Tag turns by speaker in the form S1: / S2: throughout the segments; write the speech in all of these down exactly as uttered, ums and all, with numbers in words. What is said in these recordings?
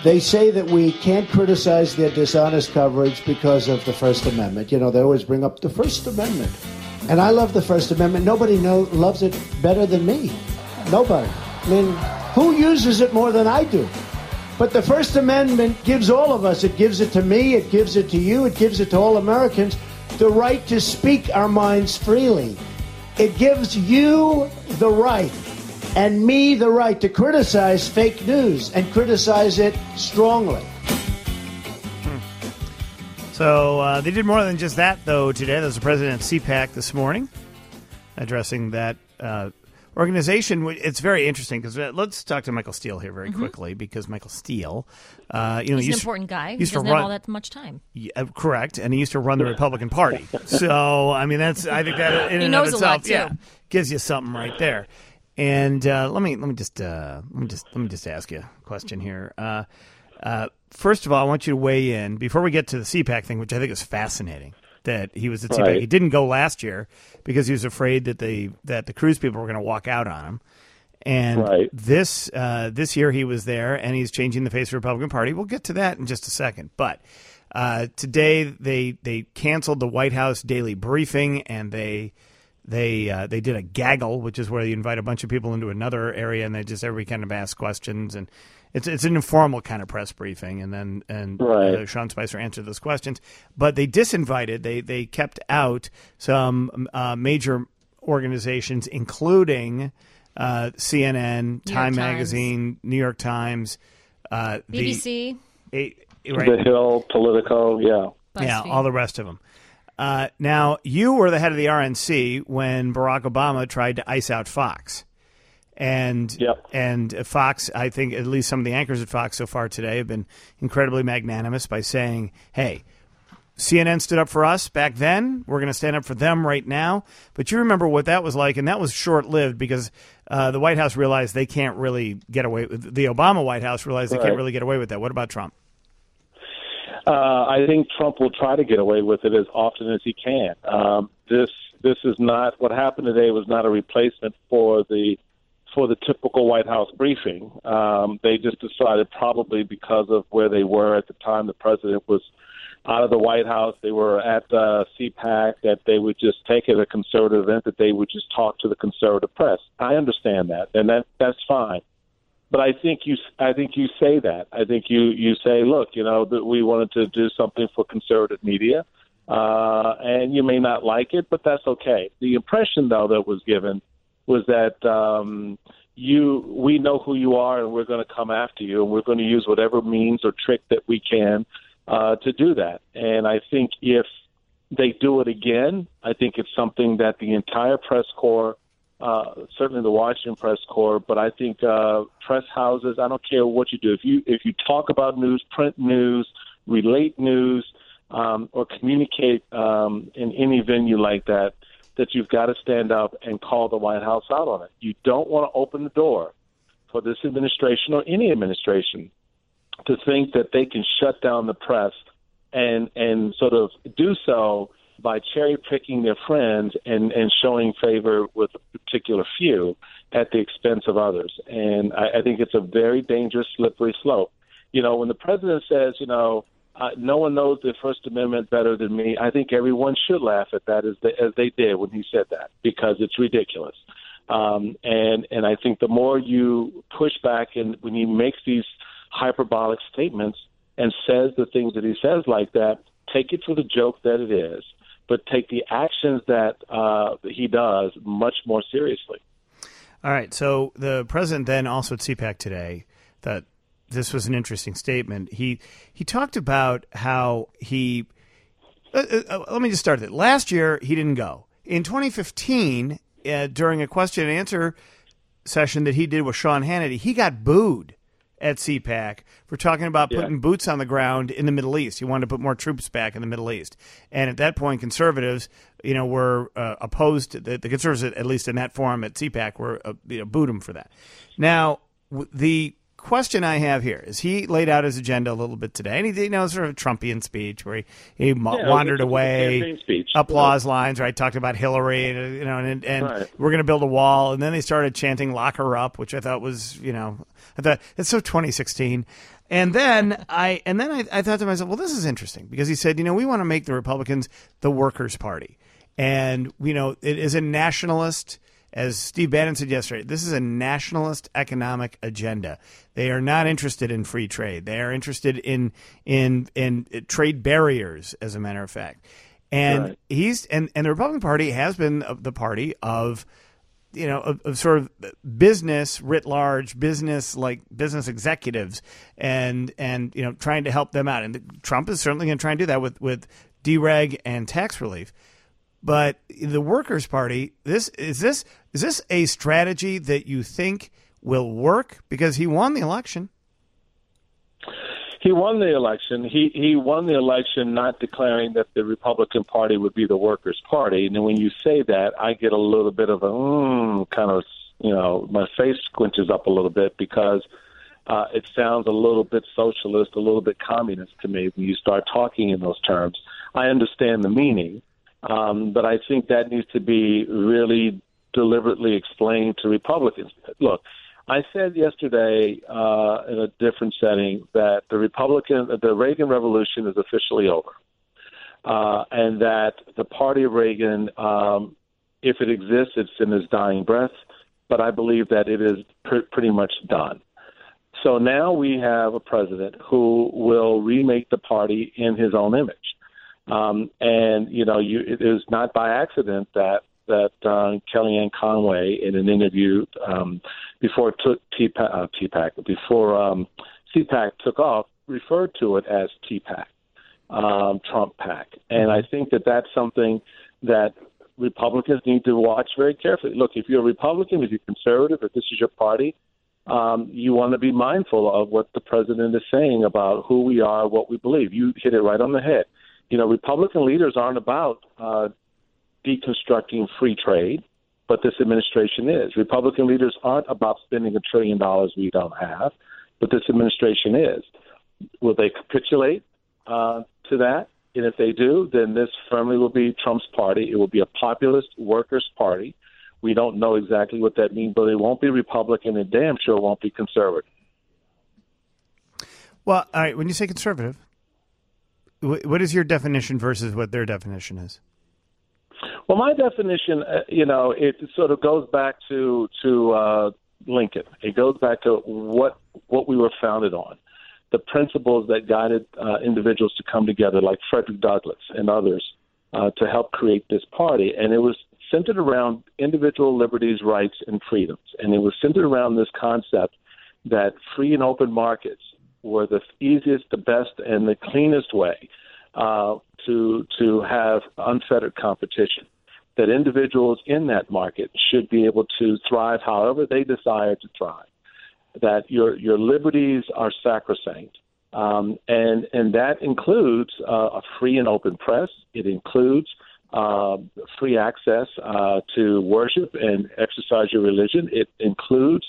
S1: They say that we can't criticize their dishonest coverage because of the First Amendment. You know, they always bring up the First Amendment. And I love the First Amendment. Nobody know, loves it better than me. Nobody. I mean, who uses it more than I do? But the First Amendment gives all of us, it gives it to me, it gives it to you, it gives it to all Americans, the right to speak our minds freely. It gives you the right and me the right to criticize fake news and criticize it strongly.
S2: So uh, they did more than just that, though, today. There was the president of CPAC this morning addressing that uh, organization. It's very interesting because uh, let's talk to Michael Steele here very mm-hmm. quickly because Michael Steele, uh, you know,
S3: he's
S2: used,
S3: an important guy. He
S2: used
S3: doesn't
S2: to run,
S3: have all that much time.
S2: Yeah, correct, and he used to run the Republican Party. So I mean, that's I think that in
S3: he
S2: and
S3: knows
S2: of itself,
S3: a lot too.
S2: Yeah, gives you something right there. And uh, let me let me just uh, let me just let me just ask you a question here. Uh, uh, first of all, I want you to weigh in before we get to the CPAC thing, which I think is fascinating. That he was at CPAC.
S4: Right.
S2: He didn't go last year because he was afraid that the that the cruise people were going to walk out on him. And
S4: right.
S2: this uh, this year he was there, and he's changing the face of the Republican Party. We'll get to that in just a second. But uh, today they they canceled the White House daily briefing, and they. They uh, they did a gaggle, which is where you invite a bunch of people into another area, and they just everybody kind of ask questions, and it's it's an informal kind of press briefing, and then and
S4: right.
S2: uh, Sean Spicer answered those questions, but they disinvited, they they kept out some uh, major organizations, including uh, C N N, Time
S3: Times.
S2: Magazine, New York Times, uh,
S3: B B C,
S2: the, a, right,
S4: The Hill, Politico, yeah,
S2: yeah,
S3: BuzzFeed.
S2: all the rest of them. Uh, now, you were the head of the R N C when Barack Obama tried to ice out Fox. And
S4: yep.
S2: and Fox, I think at least some of the anchors at Fox so far today have been incredibly magnanimous by saying, hey, C N N stood up for us back then. We're going to stand up for them right now. But you remember what that was like, and that was short-lived because uh, the White House realized they can't really get away with the Obama White House realized they
S4: right.
S2: can't really get away with that. What about Trump?
S4: Uh, I think Trump will try to get away with it as often as he can. Um, this this is not what happened today. Was not a replacement for the for the typical White House briefing. Um, they just decided, probably because of where they were at the time, the president was out of the White House. They were at uh, CPAC. That they would just take it a conservative event. That they would just talk to the conservative press. I understand that, and that that's fine. But I think you, I think you say that. I think you, you say, look, you know, that we wanted to do something for conservative media, uh, and you may not like it, but that's okay. The impression, though, that was given was that um, you, we know who you are, and we're going to come after you, and we're going to use whatever means or trick that we can uh, to do that. And I think if they do it again, I think it's something that the entire press corps. Uh, certainly the Washington press corps, but I think uh, press houses, I don't care what you do. If you if you talk about news, print news, relate news, um, or communicate um, in any venue like that, that you've got to stand up and call the White House out on it. You don't want to open the door for this administration or any administration to think that they can shut down the press and and sort of do so by cherry-picking their friends and, and showing favor with a particular few at the expense of others. And I, I think it's a very dangerous, slippery slope. You know, when the president says, you know, uh, no one knows the First Amendment better than me, I think everyone should laugh at that as they, as they did when he said that, because it's ridiculous. Um, and, and I think the more you push back and when he makes these hyperbolic statements and says the things that he says like that, take it for the joke that it is, but take the actions that uh, he does much more seriously.
S2: All right. So the president then also at CPAC today, that this was an interesting statement. He he talked about how he uh, uh, – let me just start with it. Last year, he didn't go. In twenty fifteen, uh, during a question and answer session that he did with Sean Hannity, he got booed at CPAC for talking about putting yeah. boots on the ground in the Middle East. He wanted to put more troops back in the Middle East. And at that point, conservatives, you know, were uh, opposed to the, the conservatives, at least in that forum at CPAC, were uh, you know, booed him for that. Now, w- the question I have here is he laid out his agenda a little bit today, and he did, you know, sort of a Trumpian speech where he, he yeah, wandered away, applause yeah. lines, right, talked about Hillary, and, you know, and, and right. we're going to build a wall, and then they started chanting "lock her up," which I thought was, you know, I thought it's so twenty sixteen. And then I and then I, I thought to myself, well, this is interesting because he said, you know, we want to make the Republicans the workers' party. And, you know, it is a nationalist, as Steve Bannon said yesterday, this is a nationalist economic agenda. They are not interested in free trade. They are interested in in in trade barriers, as a matter of fact. And right. he's and, and the Republican Party has been the party of, you know, of, of sort of business writ large, business like business executives, and and you know, trying to help them out. And Trump is certainly going to try and do that with with dereg and tax relief. But the Workers' Party, this is this is this a strategy that you think will work? Because he won the election.
S4: He won the election. He he won the election not declaring that the Republican Party would be the Workers' Party. And when you say that, I get a little bit of a mm, kind of, you know, my face squinches up a little bit because uh, it sounds a little bit socialist, a little bit communist to me when you start talking in those terms. I understand the meaning. Um, but I think that needs to be really deliberately explained to Republicans. Look, I said yesterday uh, in a different setting that the Republican, the Reagan Revolution is officially over, uh, and that the party of Reagan, um, if it exists, it's in its dying breath. But I believe that it is pr- pretty much done. So now we have a president who will remake the party in his own image. Um, and, you know, you, it is not by accident that that uh, Kellyanne Conway, in an interview um, before it took T PAC, uh, T PAC, before um, C PAC took off, referred to it as T PAC, um, Trump PAC. And I think that that's something that Republicans need to watch very carefully. Look, if you're a Republican, if you're conservative, if this is your party, um, you want to be mindful of what the president is saying about who we are, what we believe. You hit it right on the head. You know, Republican leaders aren't about uh, deconstructing free trade, but this administration is. Republican leaders aren't about spending a trillion dollars we don't have, but this administration is. Will they capitulate uh, to that? And if they do, then this firmly will be Trump's party. It will be a populist workers' party. We don't know exactly what that means, but it won't be Republican and damn sure won't be conservative.
S2: Well, all right, when you say conservative, what is your definition versus what their definition is?
S4: Well, my definition, uh, you know, it sort of goes back to to uh, Lincoln. It goes back to what what we were founded on, the principles that guided uh, individuals to come together, like Frederick Douglass and others, uh, to help create this party. And it was centered around individual liberties, rights, and freedoms. And it was centered around this concept that free and open markets were the easiest, the best, and the cleanest way uh, to to have unfettered competition. That individuals in that market should be able to thrive however they desire to thrive. That your your liberties are sacrosanct, um, and and that includes uh, a free and open press. It includes uh, free access uh, to worship and exercise your religion. It includes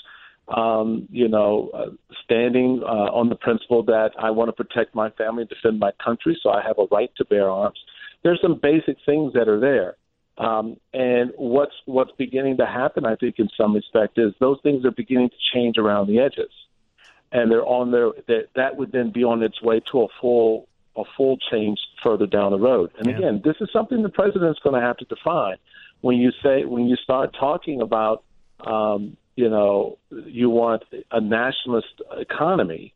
S4: Um, you know, uh, standing uh, on the principle that I want to protect my family and defend my country, so I have a right to bear arms. There's some basic things that are there. Um, and what's what's beginning to happen, I think, in some respect, is those things are beginning to change around the edges. And they're on their that that would then be on its way to a full a full change further down the road. And yeah. again, this is something the president's going to have to define. When you say when you start talking about um, you know, you want a nationalist economy,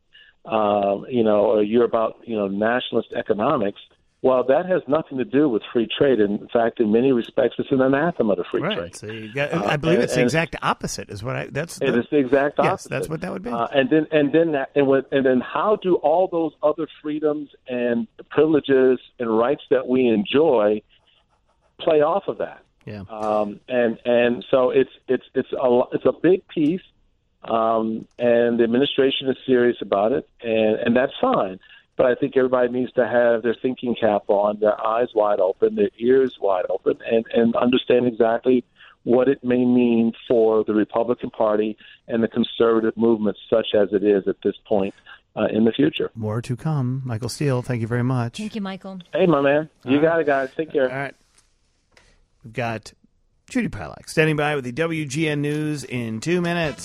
S4: um, you know, or you're about, you know, nationalist economics. Well, that has nothing to do with free trade. In fact, in many respects, it's an anathema to free
S2: right.
S4: trade.
S2: So you got, I believe uh, it's the exact opposite. Is what I. That's the,
S4: it is the exact opposite.
S2: Yes, that's what that would be.
S4: Uh, and then, and then, that, and, what, and then, how do all those other freedoms and privileges and rights that we enjoy play off of that?
S2: Yeah.
S4: Um, and and so it's it's it's a it's a big piece, um, and the administration is serious about it, and, and that's fine. But I think everybody needs to have their thinking cap on, their eyes wide open, their ears wide open, and, and understand exactly what it may mean for the Republican Party and the conservative movement, such as it is at this point uh, in the future.
S2: More to come. Michael Steele, thank you very much.
S3: Thank you, Michael.
S4: Hey, my man. You
S2: All
S4: got
S2: right.
S4: it, guys. Take care.
S2: All right. We've got Judy Pilak standing by with the W G N News in two minutes.